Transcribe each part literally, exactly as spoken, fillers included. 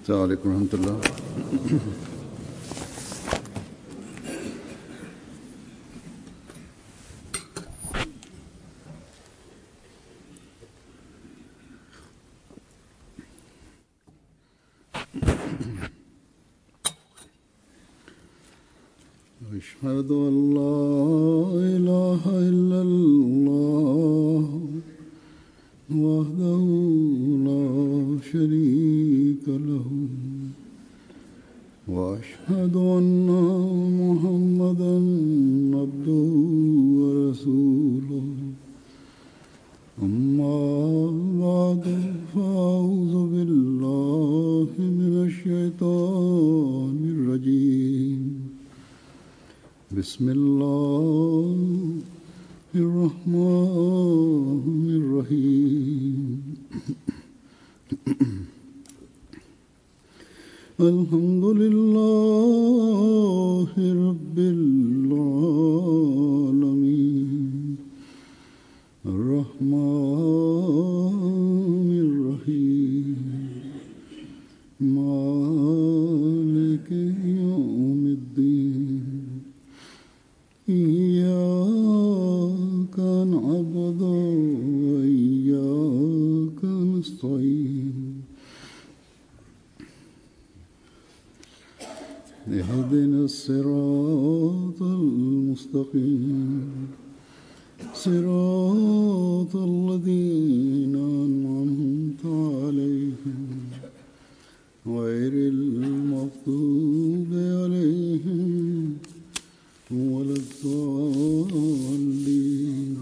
السلام عليكم ورحمة الله. أشهد أن لا إله إلا الله وحده لا شريك له وأشهد أن محمدا عبده ورسوله أما بعد فأعوذ بالله من الشيطان الرجيم بسم الله الرحمن الرحيم الحمد لله رب العالمين الرحمن الرحيم مالك يوم الدين إياك نعبد وإياك نستعين اهدنا الصراط المستقيم صراط الذين أنعمت عليهم غير المغضوب عليهم ولا الضالين.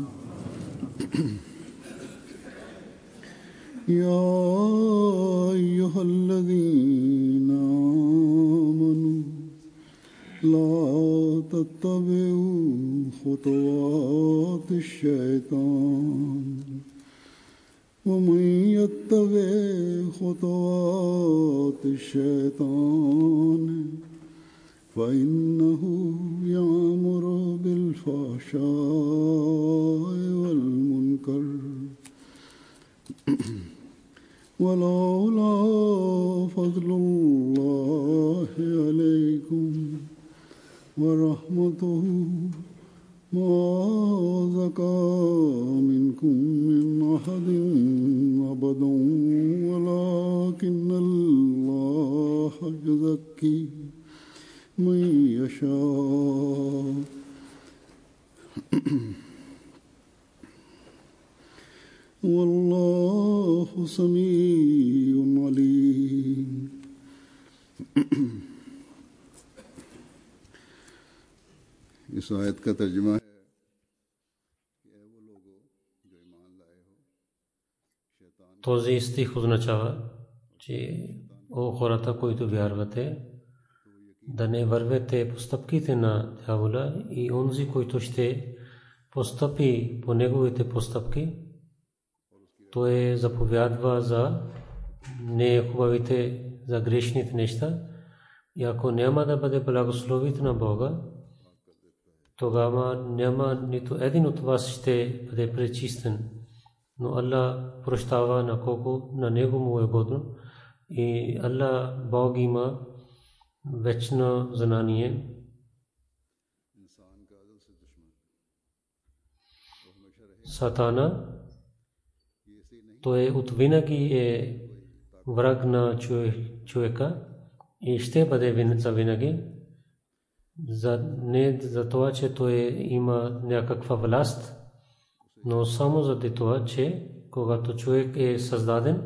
يا أيها الذين آمنوا لا تتبعوا خطوات الشيطان ومن يتبع خطوات الشيطان فإنه يأمر بالفحشاء والمنكر ولولا فضل الله عليكم ورحمته ما زكى منكم من أحد أبدا ولكن الله يزكي من يشاء والله سميع عليم. इस आयत का तर्जुमा है този стих означава, че о хората, които вярвате, да не вървете по стъпките на дявола и онзи, който ще постъпи по неговите постъпки, той заповядва за нехубавите, за грешните неща. И ако няма да бъде благословите на Бога, тогава няма нито един от вас ще бъде пречистен. Но Аллах прощава на колко на него му е годно. И Аллах Бог има вечно знание. Сатана, той от винаги е враг на човека и ще бъде за винаги. За, не за това, че той има някаква власт, но само заради това, че когато човек е създаден,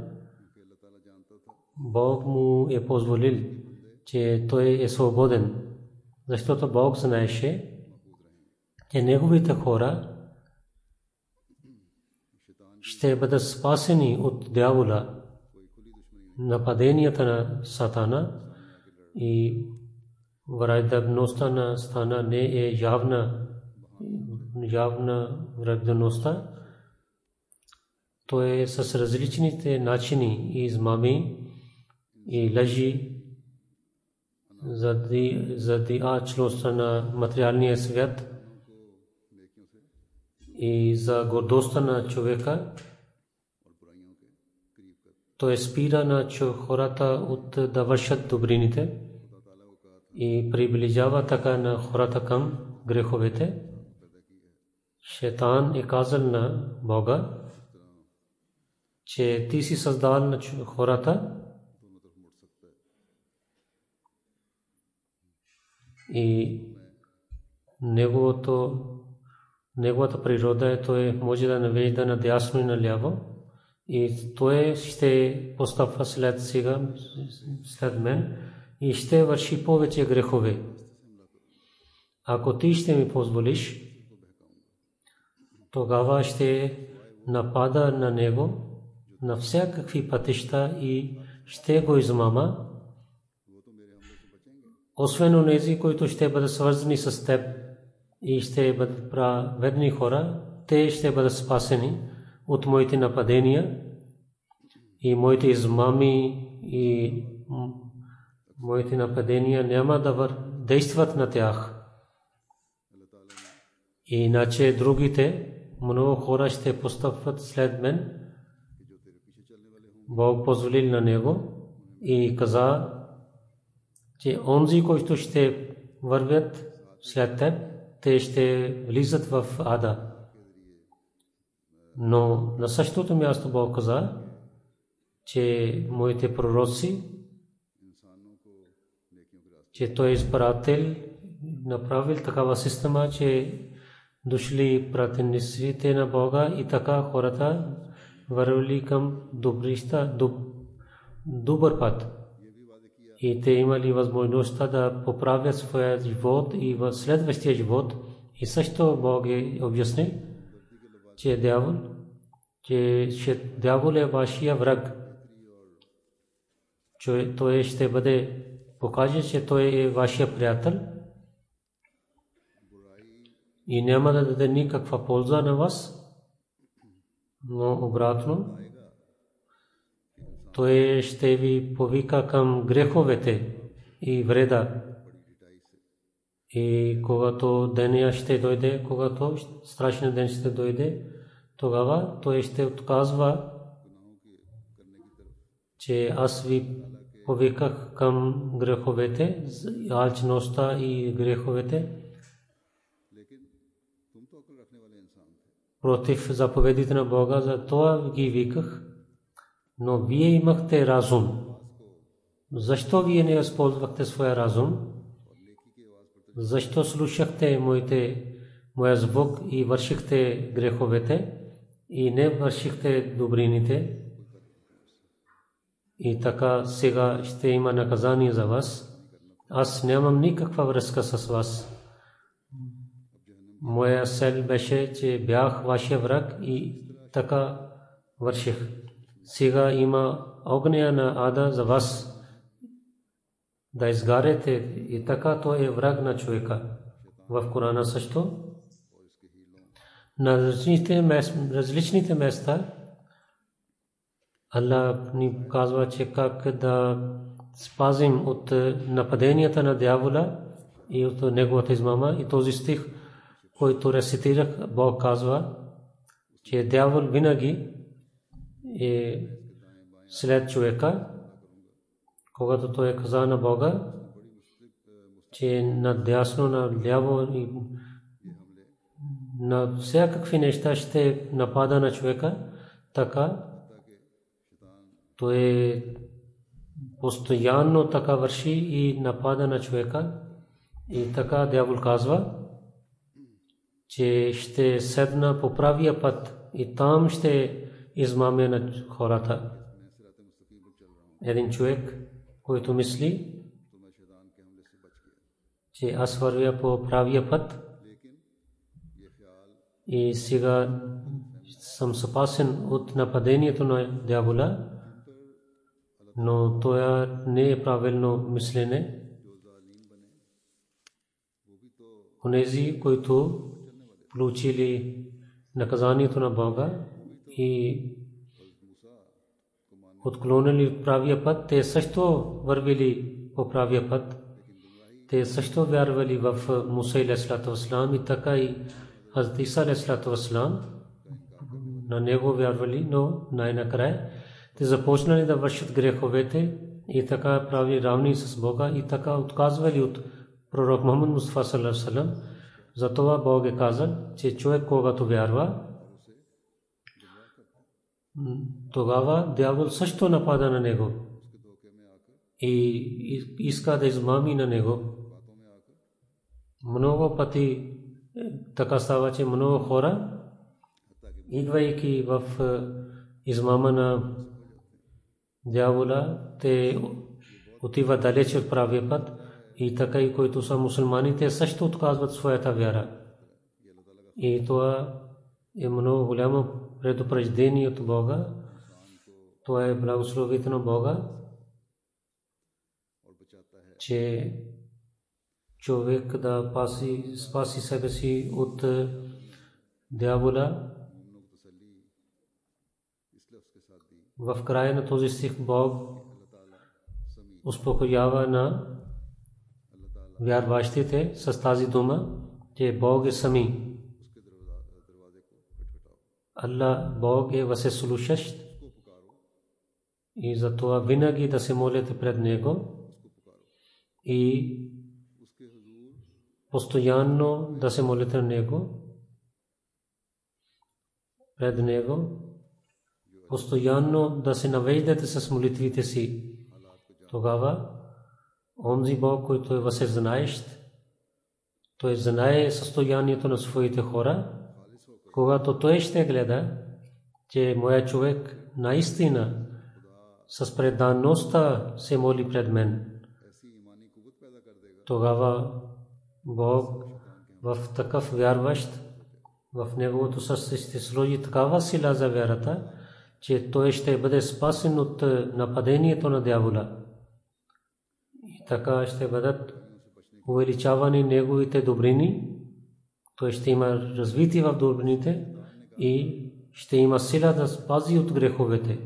Бог му е позволил, че той е свободен, защото Бог знаеше, че неговите хора ще бъдат спасени от дявола, нападенията на Сатана, и враждебността на Сатана не е явна, явна враждебността. Той е с различните начини и измами и лъжи заради заради ачлостта на материалния свят и за гордостта на човека той спира на хората от да вършат добрините и приближава така на хората към греховете. Шайтан е казал на Бога, че ти си създал на хората и неговото, неговата природа е, той може да навежда надясно и наляво и той ще постъпва след сега, след мен и ще върши повече грехове. Ако ти ще ми позволиш, тогава ще напада на него на всякакви пътища и ще го измама, освен онези, които ще бъдат свързани с теб и ще бъдат праведни хора, те ще бъдат спасени от моите нападения и моите измами и моите нападения няма да действат на тях. Иначе другите много хора ще постъпват след мен. Бог позволил на него и каза, че онзи, които ще вървят след теб, те ще влизат в ада. Но на същото място Бог каза, че моите пророци, че той е изпратил, направил такава система, че дошли пратениците на Бога и така хората вървали към добрища, добър път. И те имали възможността да поправят своя живот и в следващия живот. И също Бог е обяснил, че дявол, че дявол е вашия враг. Че той ще бъде покаже, че той е вашия приятел и няма да даде никаква полза на вас, но обратно той ще ви повика към греховете и вреда. И когато деня ще дойде, когато страшният ден ще дойде, тогава той ще отказва, че аз ви повиках към греховете, алчността и греховете, против заповедите на Бога, за това ги виках. Но вие имахте разум. Защо вие не използвахте своя разум? Защо слушахте моите, моя звук и вършихте греховете и не вършихте добрините? И така сега ще има наказание за вас. Аз нямам никаква връзка с вас. Моя цел беше, че бях вашия враг и така върших. Сега има огня на ада за вас да изгарете и така той е враг на човека. В Корана също на различните места, различните места Аллах ни казва, че как да спазим от нападенията на дявола и от неговата измама. И този стих, който рецитирах, Бог казва, че дявол винаги е след човека, когато той каза на Бога, че надясно, наляво и на всякакви неща ще напада на човека, така той постоянно така върши и напада на човека. И така дявол казва, че ще седна по правия път и там ще измаме на хората. Един човек, който мисли, че аз вървя по правия път и сега съм спасен от нападението на дявола, но това не е правилно мислене. Онези, които получили наказанието на Бога и отклонили правия път, те също вървили по правия път. Те също вярвали в Муса алейхиссалату вассалам и така и Хазрат Иса алейхиссалату вассалам на него вярвали, но най-накрая те започнали да вършат греховете и така прави равни с Бога и така отказвали от пророк Мухаммад Мустафа саллаллаху алейхи ва саллям. Затова Бог е казал, че човек, когато вярва, тогава дявол също напада на него и иска да измами на него. Много пъти така става, че много хора, идвайки в измама на дявола, те отиват далече от правия път и така и които са мусулмани, те също отказват своята вяра. И това е много голямо предупреждение от Бога. Това е благословите на Бога, че човек да паси, спаси себе си от дявола. В края на този стих Бог успокоява на вярващите с тази дума, че Бог е сами. Аллах, Бог е всеслушащ и затова винаги да се молите пред Него и постоянно да се молите на Него, пред Него, постоянно да се навеждате с молитвите си. Тогава онзи Бог, който е всезнаещ, той знае състоянието на своите хора. Когато той ще гледа, че моя човек наистина с предаността се моли пред мен, тогава Бог в такъв вярващ, в неговото сърце ще сложи такава сила за вярата, че той ще бъде спасен от нападението на дявола. И така ще бъдат увеличавани неговите добрини, той ще има развитие в добрините и ще има сила да спази от греховете.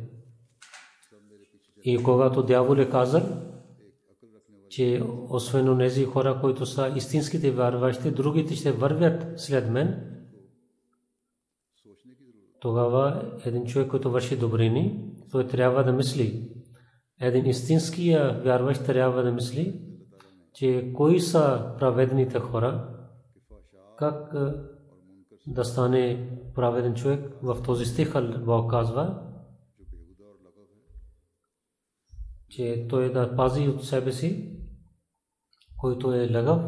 И когато дявол е казал, че освен онези хора, които са истинските вярващи, другите ще вървят след мен, тогава един човек, който върши добрини, той трябва да мисли. Един истинския вярващ трябва да мисли, че кои са праведните хора, как да стане праведен човек. В този стих Бог казва, че той да пази от себе си, който е лъгав,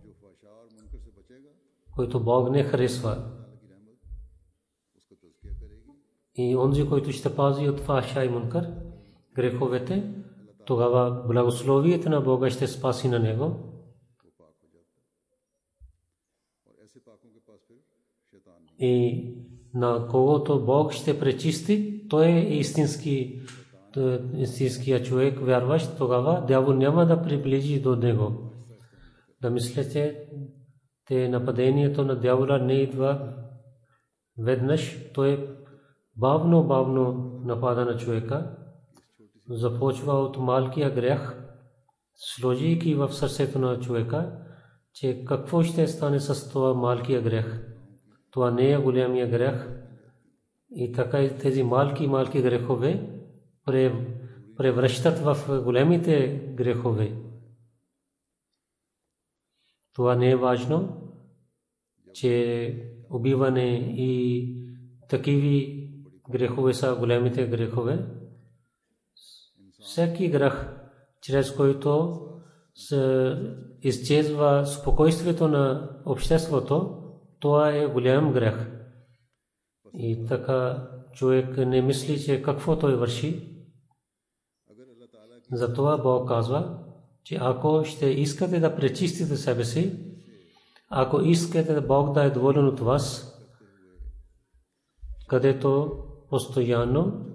който Бог не харесва. И онзи, който ще пази от фахша и мункар, греховете, тогава благословието на Бога ще спаси на него. И на когото Бог ще пречисти, той е истински, истинския човек, вярващ, тогава дявол няма да приближи до него. Да мислите, те нападението на дявола не идва веднъж, той бавно, бавно напада на човека, започва от малкия грех, сложейки в сърцето на човека, че какво ще стане с това малкия грех. Това не е големия грех. И така и тези малки, малки грехове превръщат в големите грехове. Това не е важно, че убиване и такива грехове са големите грехове. Всеки грех, чрез който се изчезва спокойствието на обществото, това е голям грех. И така човек не мисли, че какво той върши. Затова Бог казва, че ако ще искате да пречистите себе си, ако искате да Бог да е доволен от вас, където постоянно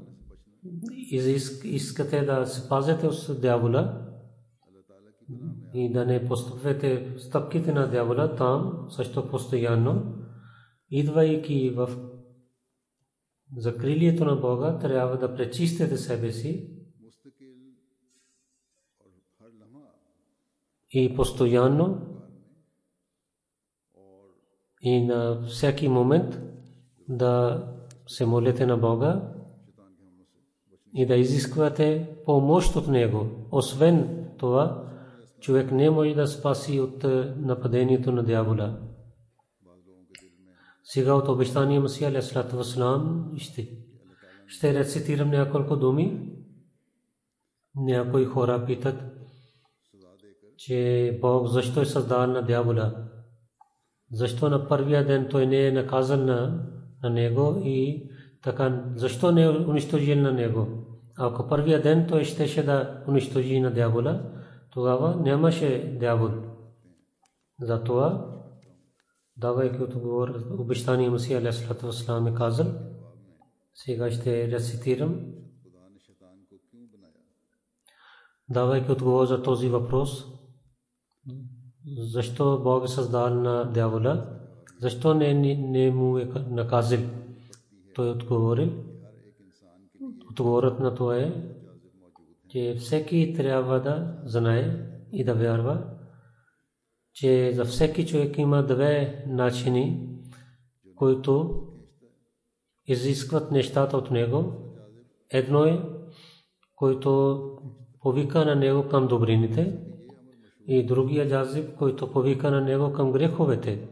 искате да се пазите от дявола и да не постъпвате стъпките на дявола, там също постоянно, идвайки в закрилието на Бога, трябва да пречистите себе си и постоянно и на всеки момент да се молите на Бога и да изисквате помощ от него. Освен това, човек не може да спаси от нападението на дявола. Сега от обещания Масия алейхиссалату вассалам ще ще рецитирам няколко думи. Някои хора питат, че Бог защо е създал на дявола? Защо на първия ден той не е наказан на, на него и така, защо не е унищожил на него? Ако първия ден той щеше да унищожи на дявола, тогава нямаше дявол. Затова, давайки отговор, обещания Масия алейхиссалату вассалам е казал, сега ще рецитирам. Давайки отговор за този въпрос, защо Бог е създал на дявола, защо не, не, не му е наказал, той отговорил. Отговорът на това е, че всеки трябва да знае и да вярва, че за всеки човек има две начини, които изискват нещата от него. Едно е, който повика на него към добрините, и другия джазиб, който повика на него към греховете.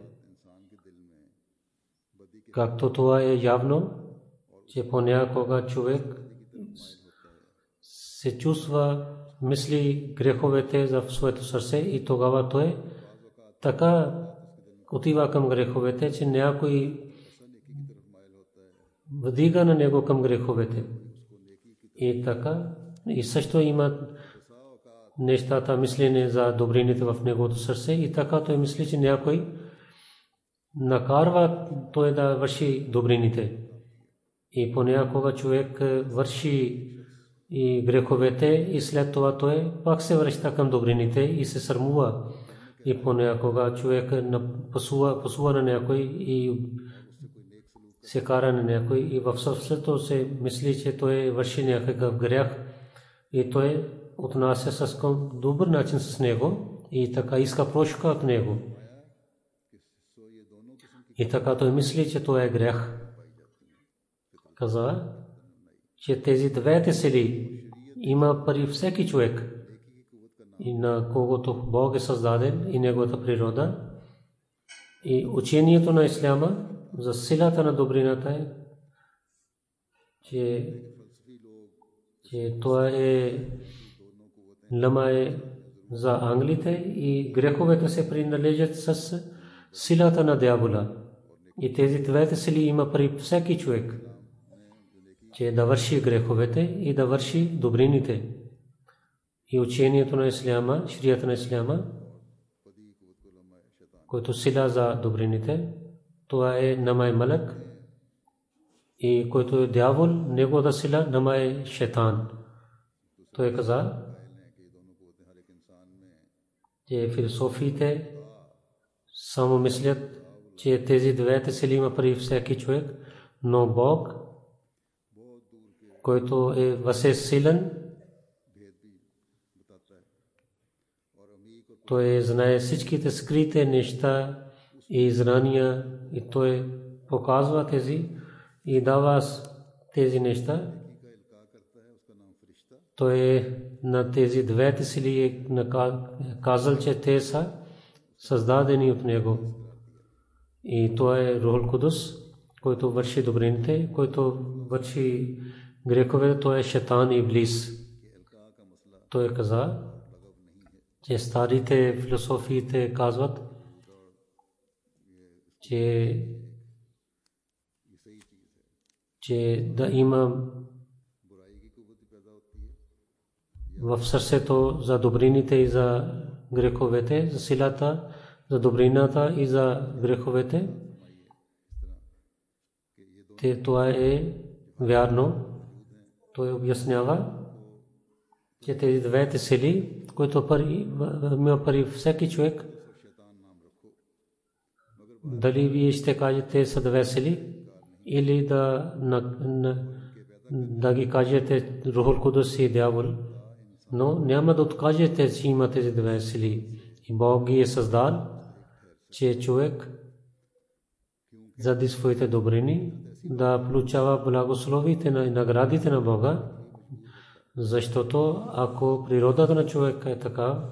Както това е явно, че понякога човек се чувства, мисли греховете за своето сърце и тогава той така отива към греховете, че някой вдига на него към греховете. И така, и също има нещата, мислене за добрините в неговото сърце и така той мисли, че някой накарва той да върши добрините. И понякога човек върши и греховете и след това той пак се връща към добрините и се срамува. И понякога човек пасува, пасува на някой и се кара на някой и в сърцето се мисли, че той върши някакъв грях и той отнася с добър начин с него и така иска прошка от него. И така той мисли, че това е грях. Каза, че тези двете сили има при всеки човек, и на когото Бог е създаден и неговата природа. И учението на исляма за силата на добрината е, че, че това е лама е за англите и греховете се принадлежат с силата на дявола. И тези двете сили има при всеки човек, че да върши греховете и да върши добрините. И учението на исляма, шрията на исляма, който сила за добрините, това е намай малак, и който е дявол, неговата сила намай шайтан. Той каза, че философиите само мислят, че тези двете сили има при всеки човек, но Бог, който е възсилен, той знае всичките скрити неща и знания и той показва тези и дава тези неща. Той на тези двете сили е казал, че те са създадени от него. И това е Рухул Кудус, който върши добрините, който върши греховете, той е шайтан и иблис. Той каза, че старите философиите казват, че, че да има в сърцето за добрините и за греховете, за силата, за добрината и за греховете. Те това е вярно. Той обяснява, че тези двете сили, които има при всеки човек, дали вие ще кажете са две сили или да, на, на, да ги кажете Рухул Кудус и дявол, но няма да откажете, че има тези две сили. И Бог ги е създал, че човек заради своите добрини да получава благословите на наградите на Бога, Защото ако природата на човека е така,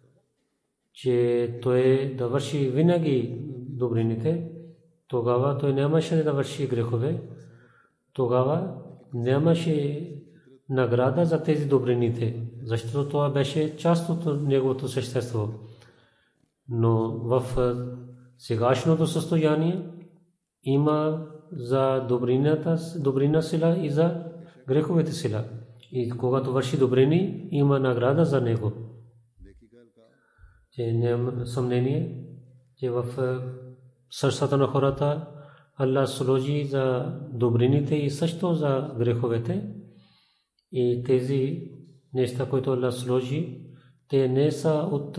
че той да върши винаги добрините, тогава той нямаше да върши грехове, тогава нямаше награда за тези добрините, защото това беше част от неговото същество. Но в сегашното състояние има за добрината, добрина сила и за греховете сила. И когато върши добрини, има награда за него. Че няма съмнение, че в сърцата на хората Аллах сложи за добрините и също за греховете. И тези неща, които Аллах сложи, те не са от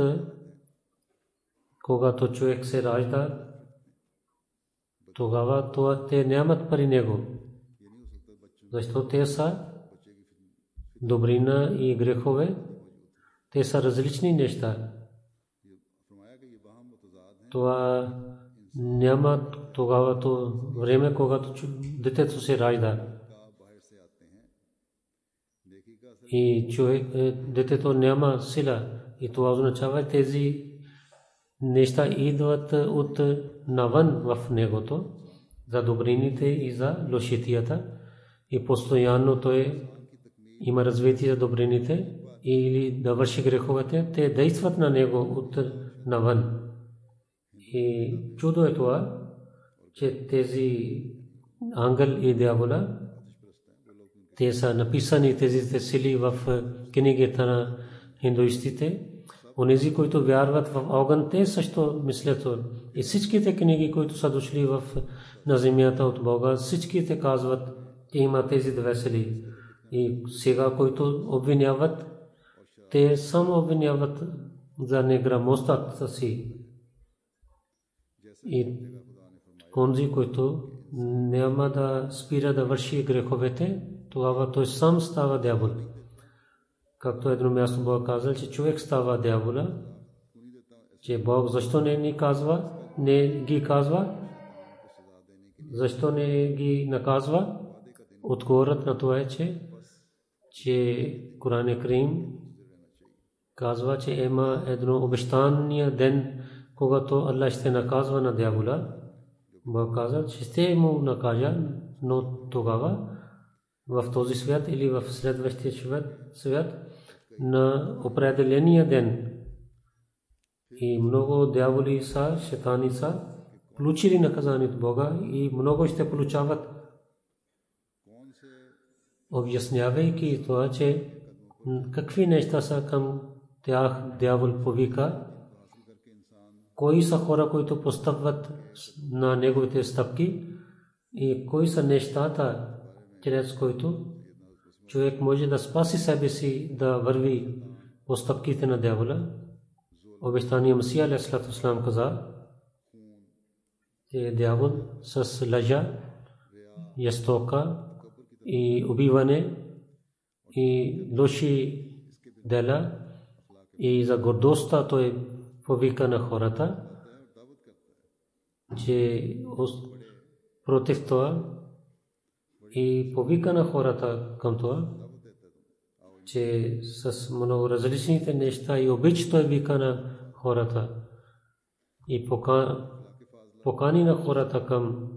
когато човек се ражда, тогава това те нямат при него. Защото те са добрина и грехове, те са различни неща. Това няма тогава то време, когато детето се ражда. И човек, детето няма сила. И това означава, тези неща идват от навън в негото, за добрините и за лошитията. И постоянно той има развитие за добрините или да върши греховете, те действат на него от навън. И чудо е това, че тези ангел и дявола, те са написани тези сили в книгите на хиндуистите. Онези, които вярват в огън, те също мислят. И всичките книги, които са дошли в, на земята от Бога, всичките казват, че има тези две сили. И сега, които обвиняват, те само обвиняват за неграмотността си. И онзи, който няма да спира да върши греховете, тогава той сам става дявол. Както едно място Бог казал, че човек става дявола, че Бог защо не ни казва, не ги казва, защо не ги наказва? Отговорът на това е, че, че Коран Карим казва, че има едно обещания ден, когато Аллах ще наказва на дявола. Бог каза, че ще му накажа, но тогава в този свят или в следващия свят на определения ден. И много дяволи са, шайтани са получили наказание от Бога и много ще получават, обяснявайки това, че какви неща са към тях дявол повика, кои са хора, които постъпват на неговите стъпки и кои са нещата, чрез които човек може да спаси себе си, да върви по стъпките на дявола. Обещания Масия алейхиссалату вассалам каза, че дявол с лъжа, ястока и убиване и лоши дела и за гордостта той повика на хората, че против това и повика на хората към това, че с много различните неща и обич той вика на хората и покани на хората към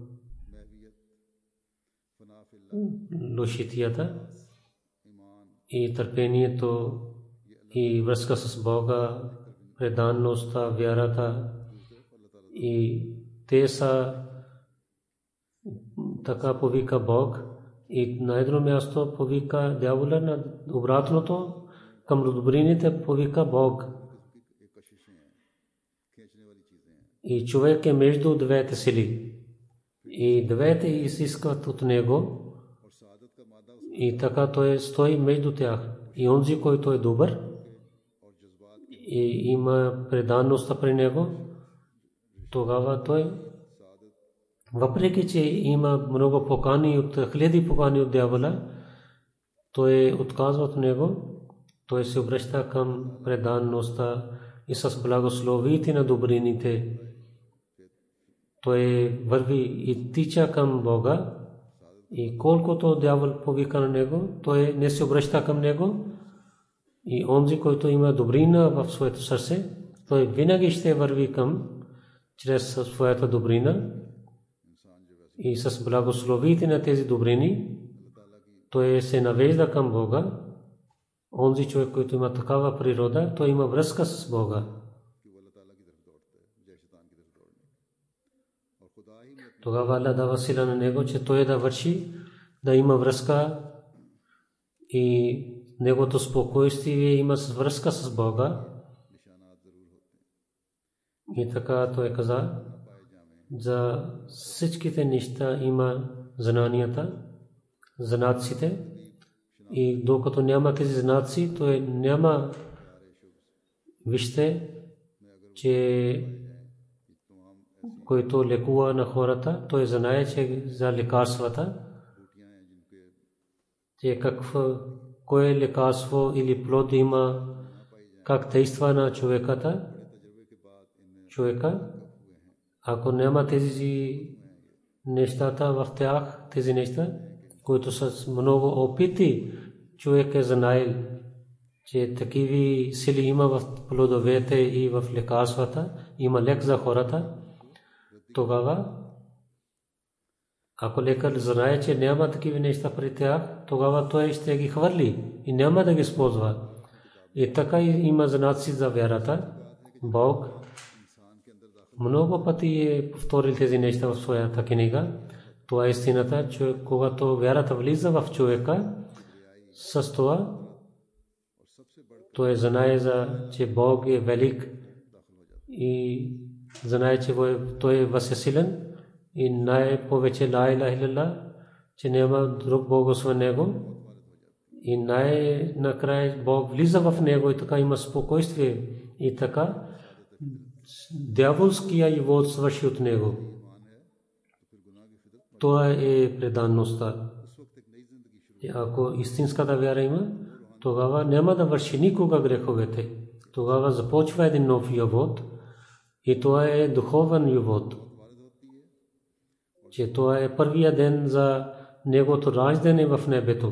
лошитията и търпението и връзка с Бога, преданността, вярата. И те са така повика Бог. И на едно място повика дявола, на обратното към добрините повика Бог. И човек е между двете сили. И двете изискват от него. И така той стои между тях. И онзи, който е добър и има преданността при него, тогава той, въпреки че има много покани от хиляди покани от дявола, той отказва от него, той се обръща към преданността и с благословите на добрините. Той върви и тича към Бога И колкото дявол повика на него, той не се обръща към него. И онзи, който има добрина в своето сърце, той винаги ще върви към чрез своята добрина и с благословите на тези добрини той се навежда към Бога. Онзи човек, който има такава природа, той има връзка с Бога. Тогава Аллах дава сила на него, че той да върши, да има връзка и неговото спокойствие има връзка с Бога. И така той каза, за всичките неща има знанията, знаците. И докато няма тези знаци, той няма. Вижте, че който лекува на хората, той знае, че за лекарствата, че какво, кое лекарство или плод има, как действа на човеката, човека. Ако няма тези нещата в тях, тези неща, които с много опити човек е знаел, че такива сили има в плодовете и в лекарствата, има лек за хората, тогава, ако лекар знае, че няма такива неща при тях, тогава той ще ги хвърли и няма да ги използва. И така има знаци за вярата. Бог много пъти е повторил тези неща в своята книга. Това е истината, че когато вярата влиза в човека, с това той знае, че Бог е велик и знае, че той е възсилен и най-повече ла илаха илlallah, че няма друг Бог освен него. И най-накрая Бог влиза в него и така има спокойствие. И така дяволския живот свърши от него. Това е преданността. Ако истинската вяра има, тогава няма да върши никога греховете. Тогава започва един нов живот и това е духовен живот. Че това е първия ден за неговото раждане в небето.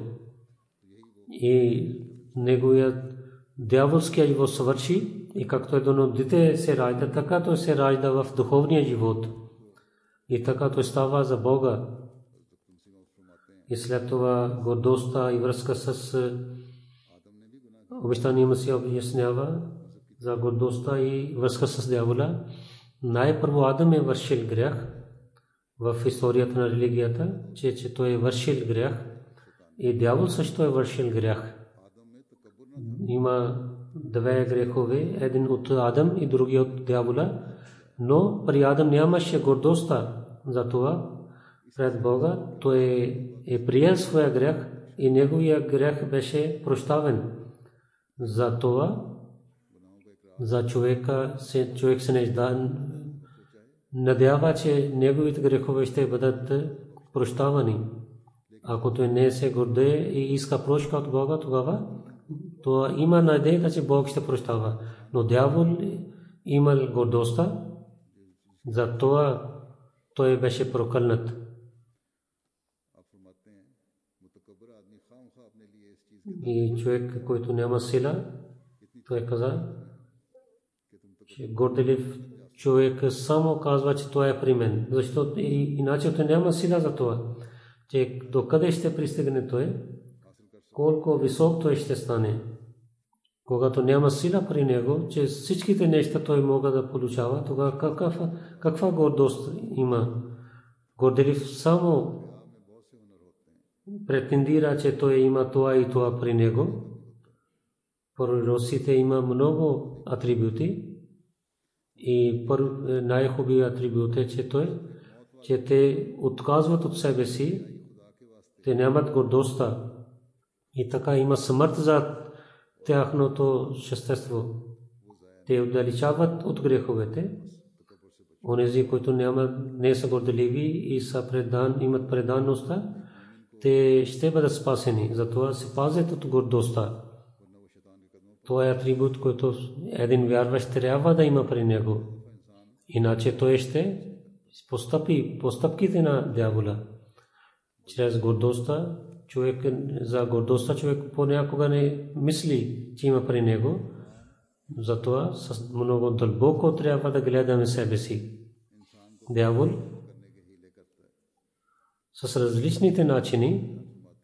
И неговият дяволския живот свърши и както едно дете се ражда, така той се ражда в духовния живот. И така той става за Бога. И след това гордостта и връзка с обещания Месия обяснява за гордостта и връзка с дявола. Най-първо Адам е вършил грях в историята на религията, че, че той е вършил грях и дявол също е вършил грях. Има две грехове, един от Адам и другия от дявола, но при Адам нямаше гордостта. Затова пред Бога той е приел своя грях и неговия грях беше прощавен. Затова за човека се, човек се надява, че неговите грехове ще бъдат прощавани. Ако той не се гордее и иска прошка от Бога, тогава то има надежда, че Бог ще прощава. Но дявол имал гордостта, затова той беше прокълнат. И човек, който няма сила, той каза, че горделив човек само казва, че това е при мен. Защото иначе той няма сила за това. Че докъде ще пристигне той, колко висок той ще стане. Когато няма сила при него, че всичките неща той мога да получава, тогава каква, каква гордост има? Горделив само претендира, че той има това и това при него. Пророците има много атрибути и най-хубавият атрибут е, че той, че те отказват от себе си, те нямат гордостта и така има смърт за тяхното същество. Те отдалечават от греховете. Онези, които не са горделиви и са предан, имат преданността, те ще бъдат спасени. Затова се пазят от гордостта. Това е атрибут, който един вярващ трябва да има при него. Иначе той ще постъпи постъпките на дявола. чрез гордостта. Човек за гордостта човек понякога не мисли, че има при него. Затова с много дълбоко трябва да гледаме себе си. Дявол с различните начини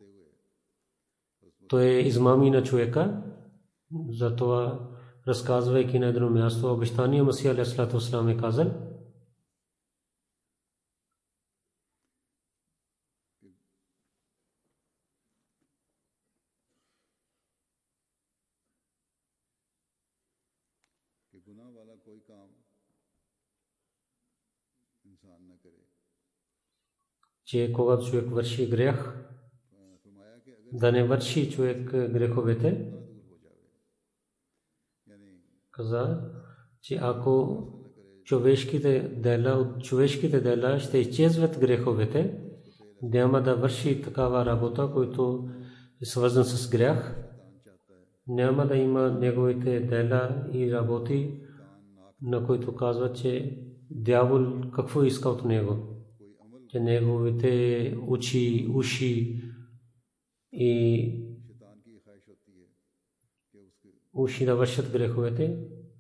той измами на човека. Затова, разказвайки на едно място обещания, Масих алейхиссалату вассалам е казал: че когато човек върши грех, да не върши човек греховете. Каза, че ако човешките дела, от човешките дела ще изчезват греховете, няма да върши такава работа, която е свързана с грех. Няма да има неговите дела и работи, на които казва, че дявол какво иска от него. Че неговите очи, уши и уши да вършат греховете.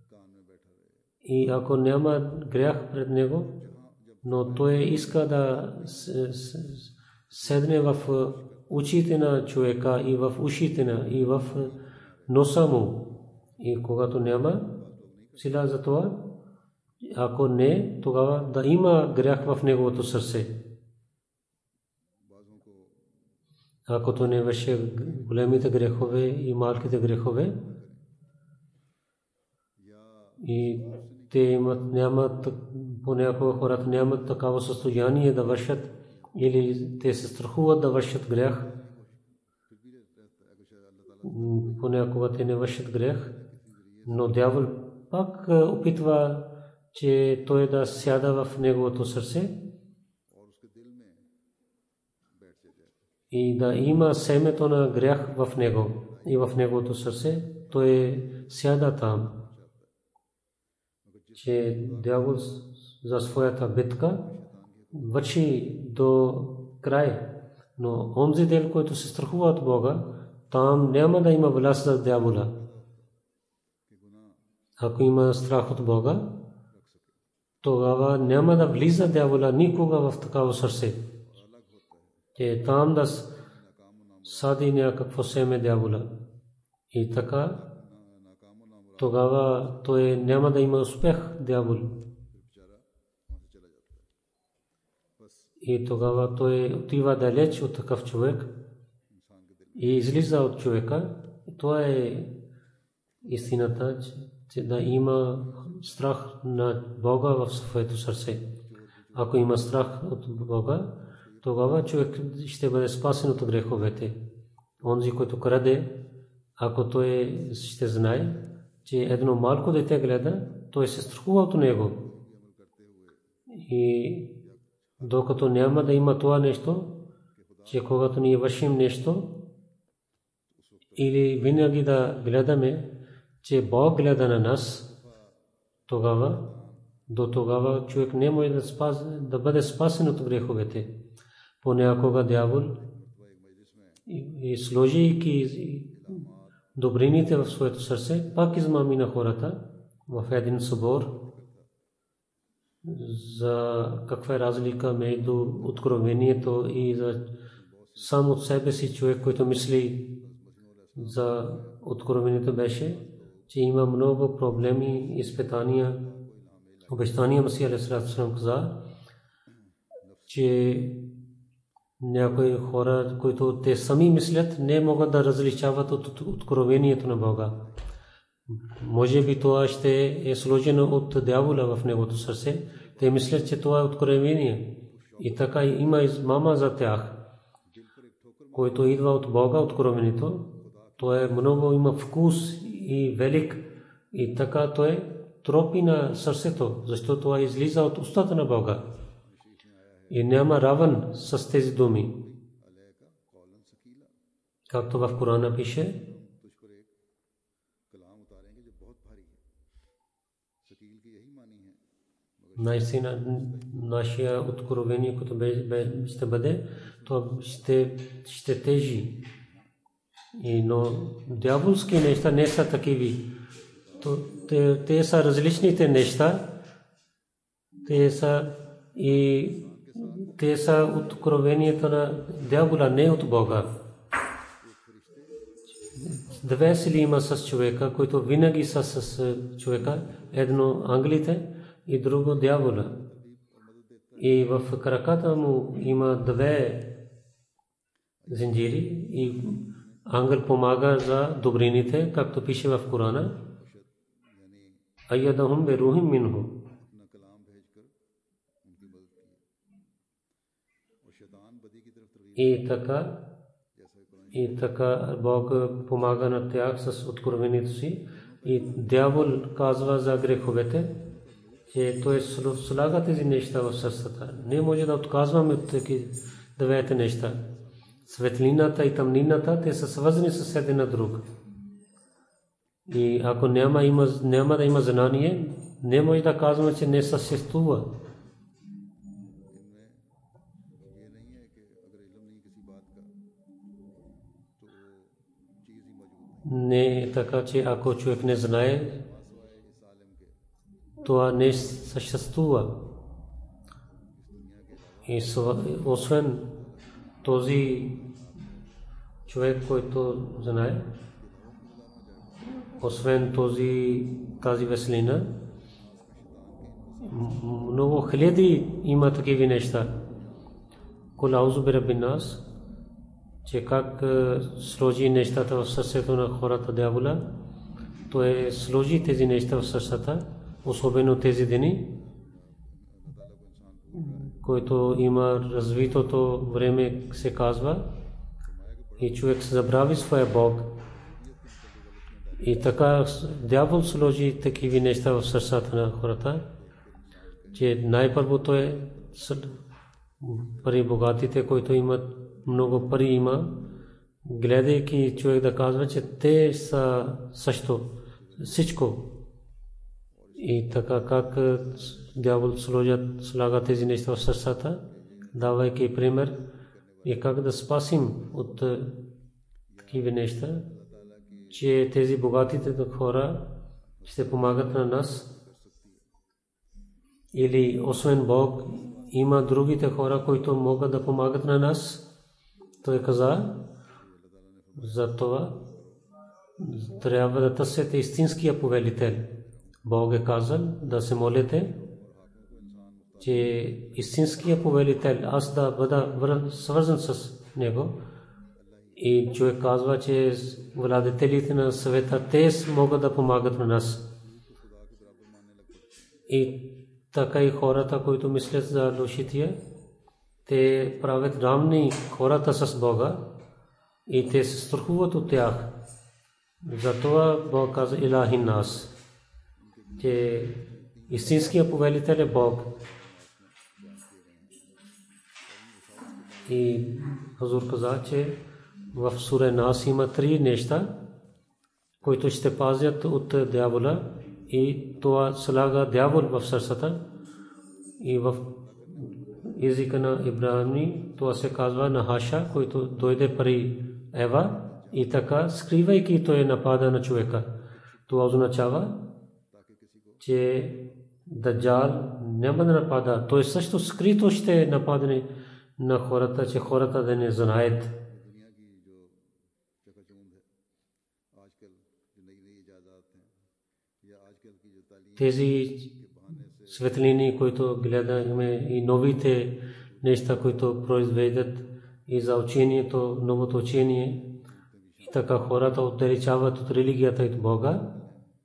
И ако няма грях пред него, но той иска да седне в очите на човека и в ушите на и в носа му. И когато няма сила за това, ако не, тогава да има грях в неговото сърце. Ако то не върши големите грехове и малките грехове, и те имат, нямат, понякога хората нямат такава състояние да вършат, или те се страхуват да вършат грех. Понякога те не вършат грех, но дявол пак опитва, че той да сяда в неговото сърце и да има семето на грех в него и в неговото сърце. Той сяда там, че дявол за своята битка върши до край. Но онзи дел, който се страхува от Бога, там няма да има власт за дявола. Ако има страх от Бога, тогава няма да влиза дявола никога в такава сърце. Че там да сади някакво семе дявола. И така, тогава той няма да има успех, дявол. И тогава той отива далеч от такъв човек и излиза от човека. Това е истината, че да има страх на Бога в своето сърце. Ако има страх от Бога, тогава човек ще бъде спасен от греховете. Онзи, който краде, ако той ще знае, че едно малко дете гледа, той се страхува от него. И докато няма да има това нещо, че когато ние вършим нещо, или винаги да гледаме, че Бог гледа на нас, тогава, до тогава човек не може да, спас, да бъде спасен от греховете. Понякога дявол, и сложейки добрините в своето сърце, пак измами на хората в един събор за каква е разлика между откровението и за сам от себе си човек, който мисли за откровението, беше, че има много проблеми, изпитания. Обещания Масих алейхиссалату вассалам каза, че някои хора, които те сами мислят, не могат да различават от откровението на Бога. Може би това ще е сложено от дявола в неговото сърце. Те мислят, че това е откровение. И така има измама за тях, който идва от Бога, откровението. То е много, има вкус и велик. И така то е тропи на сърцето, защото това излиза от устата на Бога. И няма равен с тези думи. Както в Корана пише, наистина нашия откровение, което ще бъде, то ще, ще тежи. И, но дяволски неща не са такиви. То, те, те са различните неща. Те са и те са откровението на дявола, не от Бога. Две сили има с човека, които винаги са с човека. Едно ангелите и друго дявола. И в краката му има две зинджири и ангел помага за добрините, както пише в Корана. Айядахум бе рухим минху. И така, и така Бог помага на тях с откровението си. И дявол казва за греховете, че той слага тези неща в сърцата. Не може да отказваме от тези двете неща. Светлината и тъмнината, те са свързани с един на друг. И ако няма, има, няма да има знание, не може да казваме, че не съществува. Не е така, че ако човек не знае, това не съществува. И освен този човек, който знае, освен този, тази веселина, много хиляди има такива неща. Кул аузу би раббин нас, че как сложи нещата в сърцето на хората дявола, той сложи тези неща в сърцата, особено тези дни, който има развитото време, се казва, и човек се забрави своя Бог. И така дявол сложи такива неща в сърцата на хората, че най-първо той е пари богатите, които имат много пари има, гледайки човек да казва, че те са също всичко. И така как дявол слага тези неща в сърцата, давайки пример и как да спасим от такива неща, че тези богатите хора ще помагат на нас. Или освен Бог има другите хора, които могат да помагат на нас. Той каза, за това трябва да търсите истинския повелител. Бог е казал да се молите, че истинския повелител, аз да бъда свързан с него. И човек казва, че владетелите на света, те могат да помагат на нас. И така и хората, които мислят за лошития, те правят равни хората с Бога и те се страхуват от тях. Затова Бог каза Илахин нас, че истинският повелител е Бог. И Хазур каза, че в сура Нас има три неща, които ще пазят от дявола, и това слага дявол в сърцата. И в езика на Ибрани това се казва Нахаша, който дойде при Ева и така, скривайки той напада на човека. Това означава, че Даджал няма да напада. Той също скрито ще нападне на хората, че хората да не знаят. Тези светлини, които гледаме, и новите неща, които произведат и за учението, новото учение, и така хората отдалечават от религията и от Бога.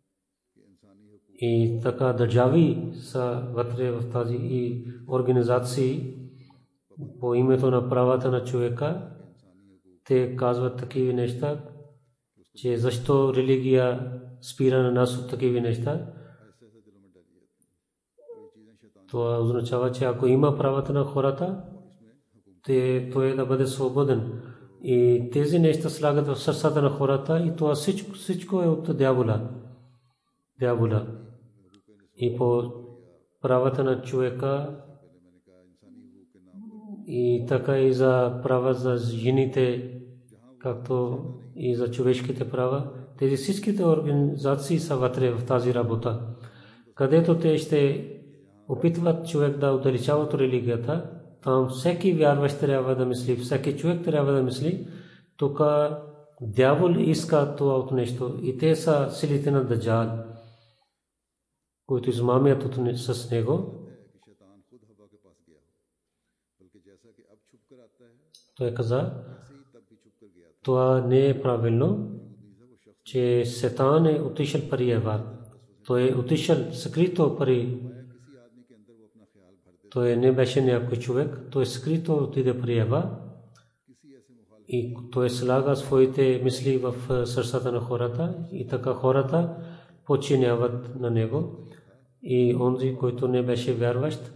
И така държави са вътре в тази и организации по името на правата на човека. Те казват такива неща, че защо религия спира на нас от такива неща. Това означава, че ако има правата на хората, той е да бъде свободен. И тези неща слагат в сърцата на хората и това всичко, всичко е от дявола. Дявола. И по правата на човека и така и за права за жените, както и за човешките права. Тези всичките организации са вътре в тази работа, където те ще опитват човек да отдалечава от религията. Там всеки вярващ трябва да мисли, всеки човек трябва да мисли, тук дявол иска това от нещо и те са силите на Даджал, които измамят с него. Той каза, това не е правилно, че Сатан е отишъл при Ева. Той е отишъл скрито при. Той не беше някой човек, той скрито отиде при Ева и той слага своите мисли в сърцата на хората и така хората подчиняват на него. И онзи, който не беше вярващ,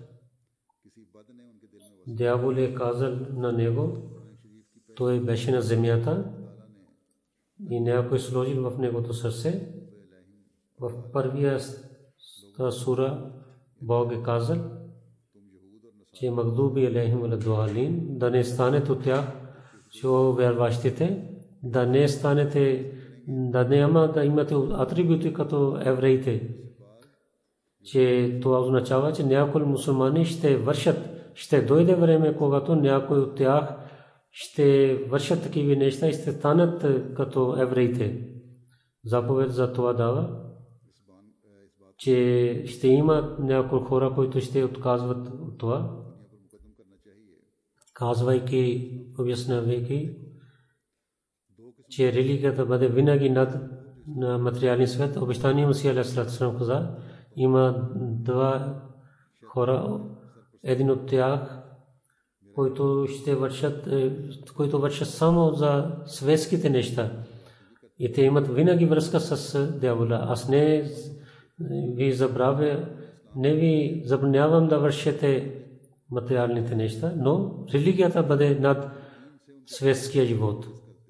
дявол е казал на него, той беше на земята и някой сложил в негото сърце. В първия сура Бог е казал, че Магдуби алейхим валад-далин, да не станете от тях, че вярващите, да не станете, да няма да имате атрибути като евреите, че това означава, че някои мусулмани ще вършат, ще дойде време, когато някои от тях ще вършат такива неща и ще станат като евреите. Заповед за това дава, че ще има някои хора, които ще отказват от това, казвайки, обяснявайки, че религията бъде винаги над на материалния свет. Обещание Масих алейхи салам каза, има два хора, един от тях, които ще вършат, които вършат само за светските неща. И те имат винаги връзка с дявола. Аз не ви забравя, не ви забранявам да вършите материалните неща, но религията бъде над светския живот.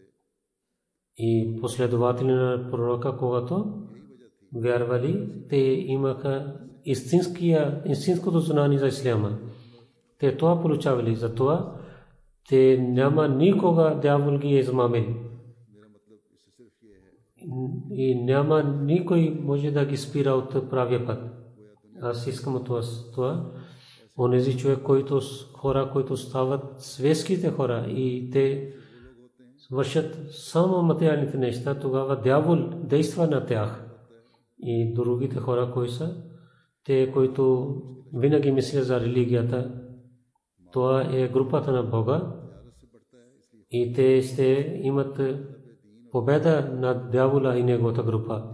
И последователи на пророка, когато вярвали, те имаха истинското знание за исляма. Те това получавали, за това те няма никога дявол ги измамил. И няма никой може да ги спира от правия път. Аз искам от това. Онези човек, които хора, които стават светските хора и те вършат само материалните неща, тогава дявол действа на тях. И другите хора, кои са, те, които винаги мислят за религията, това е групата на Бога и те ще имат победа над дявола и неговата група.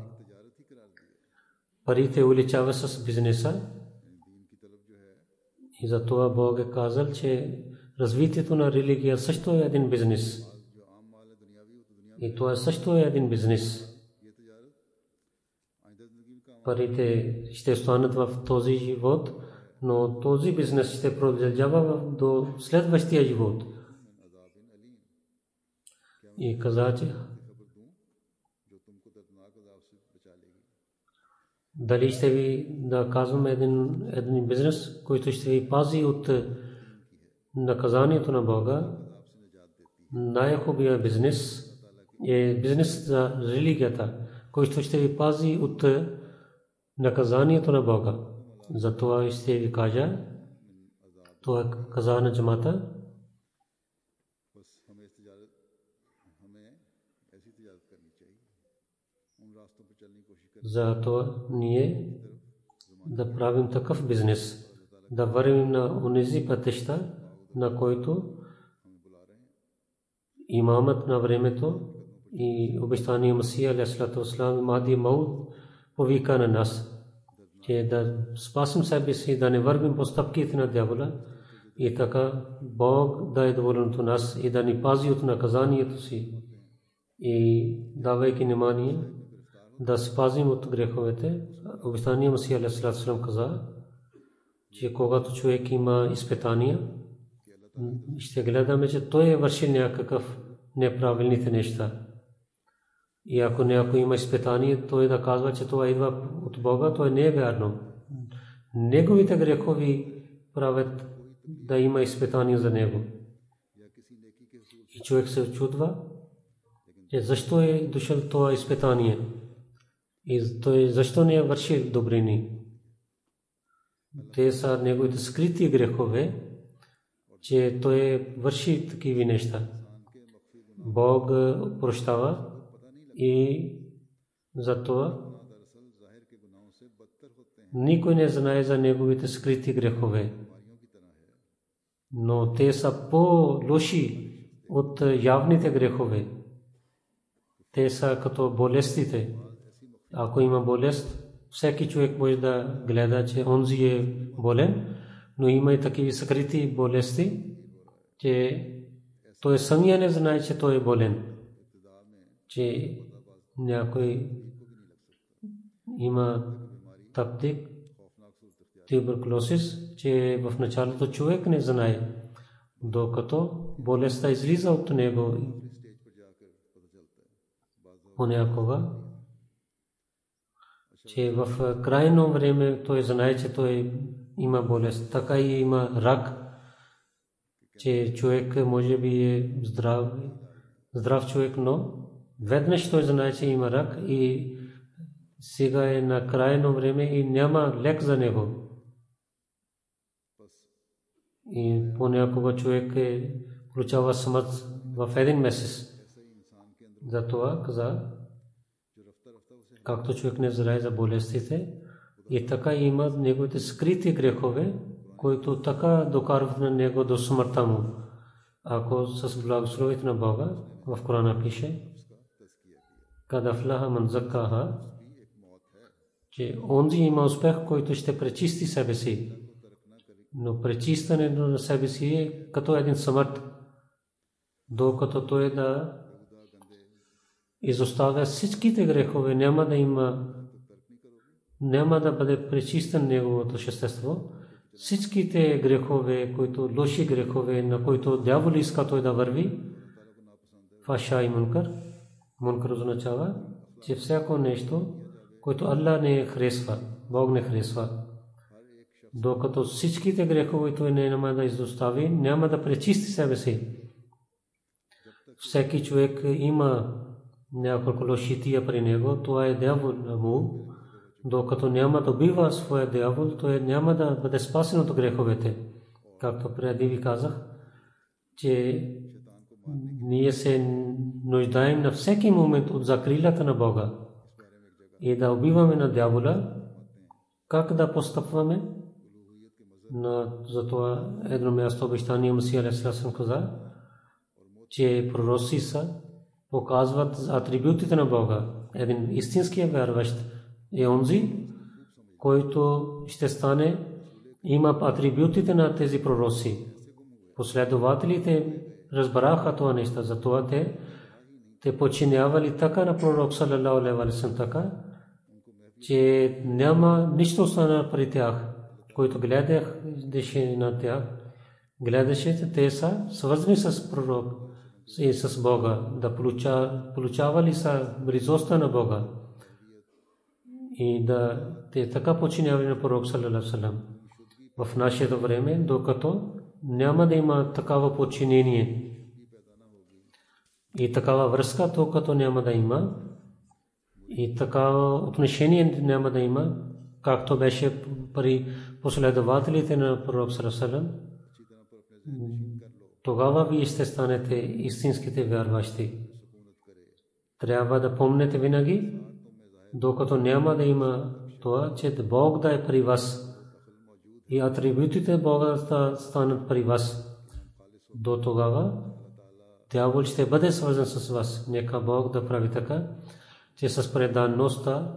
Парите увеличава с бизнеса и затова Бог е казал, че развитието на религия също е един бизнес. И това също е един бизнес. Парите ще останат в този живот, но този бизнес ще продължава до следващия живот. И каза, че дали ще ви да казваме един, един бизнес, който ще ви пази от наказанието на Бога. Най-хубавия бизнес е бизнес за религията, който ще ви пази от наказанието на Бога. Затова ще ви кажа, това каза на джамата, за това ние да правим такъв бизнес, да вървим на онези пътища, на който имамът на времето и обещания Масих алейхи салам Махди Мауд повика на нас, че да спасим себе си, да не вървим по стъпките на дявола и така Бог да е доволен от нас и да ни пази от наказанието си и давайки внимание да спазим от греховете. Обещания Масих алейхи салам каза, че когато човек има изпитания, ще гледаме, че той е вършил някакъв неправилните неща. И ако някой има изпитание, той да казва, че това идва от Бога, това не е вярно. неговите грехови правят да има изпитание за него. И човек се очудва, че защо е дошъл това изпитание и той защо не е вършил добрини. Те са неговите скрити грехове, че той върши такива неща. Бог прощава и затова никой не знае за неговите скрити грехове. Но те са по-лоши от явните грехове. Те са като болестите. Ако има болест, всеки човек може да гледа, че онзи е болен, но има и такива скрити болести, че той самия не знае, че той е болен. Че някой има таптик, туберкулозис, че в началото човек не знае, докато болестта излиза от него. Понякога, че в крайно време той знае, че той има болест. Така и има рак, че човек може би е здрав, здрав човек, но веднъж той знае, че има рак и сега е на крайно време и няма лек за него. И понякога човек е получава смърт в един месец. Затова каза, както човек не знае за болестите, и така има неговите скрити грехове, които така докарват на него до смъртта му. Ако с благословите на Бога, в Корана пише, кад афлаха ман закаха, че онзи има успех, който ще пречисти себе си. Но пречистването на себе си е като един смърт, докато той да изоставя всичките грехове, няма да има, няма да бъде пречистен неговото същество. Всичките грехове, които лоши грехове, на които дявол иска той да върви, фаша и мункар. Мункар означава, че всяко нещо, което Аллах не харесва, Бог не харесва. Докато всичките грехове той няма да изостави, няма да пречисти себе си. Всеки човек има няколко лошития при него, това е дявол му. Докато няма да убива своя дявол, той няма да бъде спасен от греховете. Както преди ви казах, че ние се нуждаем на всеки момент от закрилата на Бога и да убиваме на дявола. Как да постъпваме? Но затова едно място обещание Масия алейхи салам каза, че пророци са показват атрибутите на Бога. Един истински вярващ е онзи, който ще стане, има атрибутите на тези пророци. Последователите разбраха това нещо, затова те те подчинявали така на пророк салалаху алейхи ва саллям така, че няма нищо останало при тях, който гледаше на тях, гледаше, че те са свързани с пророк и с Бога, да получавали са близостта на Бога и да те така подчинявали на пророк салалаху алейхи ва саллям. В нашето време, докато няма да има такава подчинение и такава връзка, докато няма да има и такава отношение няма да има, както беше при последователите на пророк салалаху алейхи ва саллям, тогава вие ще станете истинските вярващи. Трябва да помните винаги, докато няма да има това, че Бог да е при вас и атрибутите Бога да станат при вас. До тогава дявол ще бъде свързан с вас. Нека Бог да прави така, че с преданността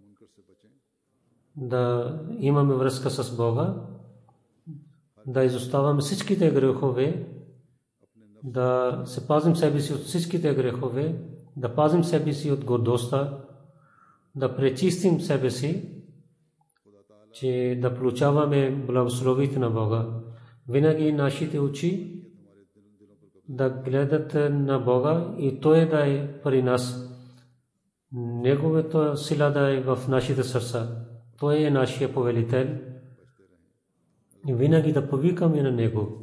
да имаме връзка с Бога, да изоставаме всичките грехове, да се пазим себе си от всичките грехове, да пазим себе си от гордостта, да пречистим себе си, че да получаваме благословите на Бога. Винаги нашите очи да гледат на Бога и Той да е при нас. Неговата сила да е в нашите сърца. Той е нашия повелител и винаги да повикаме на Него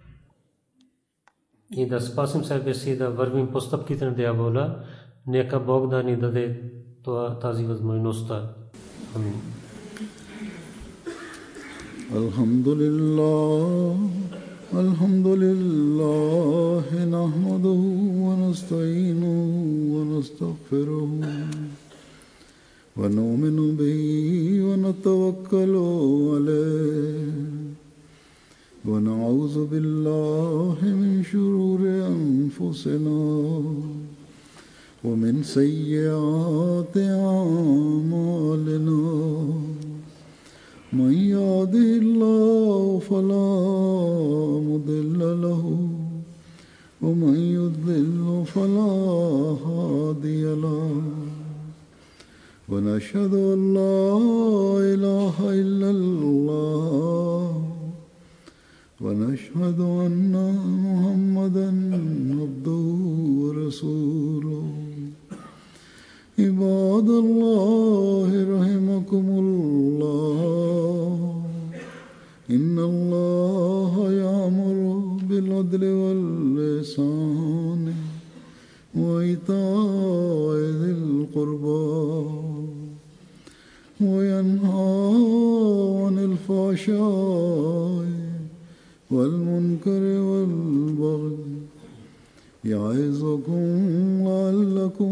и да спасим себе си, да вървим по стъпките на дявола. Нека Бог да ни даде тази възможност. Амин. Алхамдулилlah, alhamdulillah, nahmaduhu wa nasta'inuhu wa nastaghfiruhu wa nu'minu bihi wa natawakkalu alayhi wa na'udhu billahi min shururi anfusina wa min sayyiati a'malina. من يهده الله فلا مضل له ومن يضلل فلا هادي له ونشهد أن لا إله إلا الله ونشهد أن محمدا عبده ورسوله. عباد الله رحمكم الله إن الله يأمر بالعدل والإحسان وإيتاء ذي القربى وينهى عن الفحشاء والمنكر والبغي يعظكم لعلكم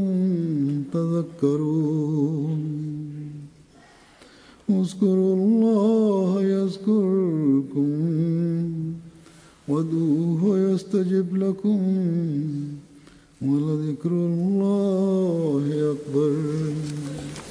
تذكرون. اذكروا الله يذكركم وادعوه يستجب لكم ولذكر الله أكبر.